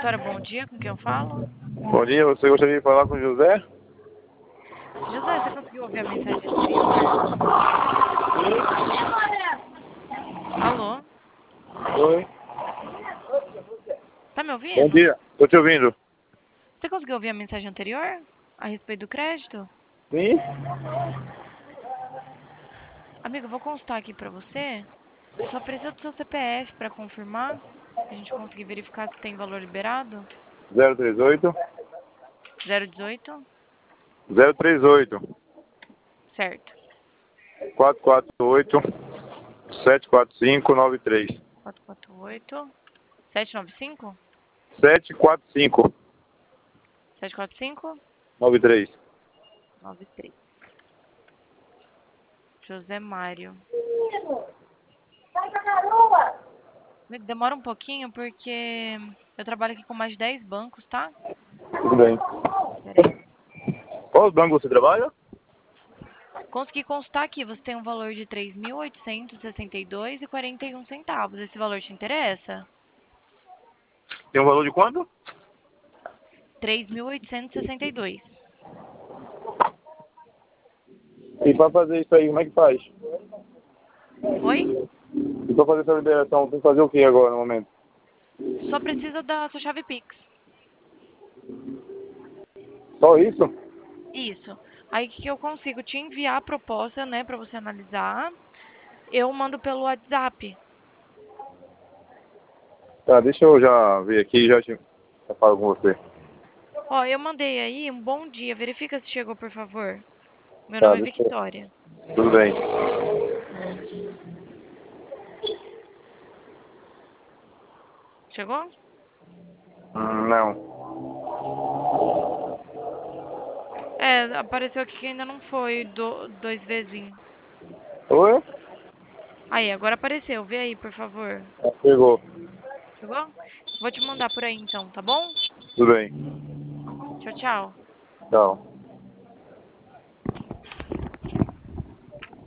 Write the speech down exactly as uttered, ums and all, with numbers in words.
Vitória, bom dia, com quem eu falo? Bom dia, você gostaria de falar com o José? José, você conseguiu ouvir a mensagem anterior? Alô? Oi. Tá me Bom ouvindo? dia, tô te ouvindo. Você conseguiu ouvir a mensagem anterior? A respeito do crédito? Sim? Amigo, eu vou constar aqui pra você. Eu só preciso do seu C P F pra confirmar. A gente conseguir verificar se tem valor liberado. zero três oito, zero dezoito? zero três oito, Certo. quatro quatro oito, sete quatro cinco nove três. quatro quatro oito. sete nove cinco? sete quatro cinco sete quatro cinco? nove três. nove três. José Mário. Amigo, demora um pouquinho porque eu trabalho aqui com mais de dez bancos, tá? Tudo bem. Peraí. Qual banco você trabalha? Consegui constar aqui, você tem um valor de três mil oitocentos e sessenta e dois reais e quarenta e um centavos. Esse valor te interessa? Tem um valor de quanto? três mil oitocentos e sessenta e dois. E para fazer isso aí, como é que faz? Oi? E para fazer essa liberação, tem que fazer o que agora no momento? Só precisa da sua chave Pix. Só isso? Isso. Aí o que que eu consigo? Te enviar a proposta, né, pra você analisar. Eu mando pelo WhatsApp. Tá, deixa eu já ver aqui e já, te- já falo com você. Ó, eu mandei aí, um bom dia. Verifica se chegou, por favor. Meu Tá, nome é deixa eu... Victoria. Tudo bem. Chegou? Hum, não. É, apareceu aqui que ainda não foi do, dois vezes. Oi? Aí, agora apareceu. Vê aí, por favor. Ah, chegou. Chegou? Vou te mandar por aí então, tá bom? Tudo bem. Tchau, tchau. Tchau.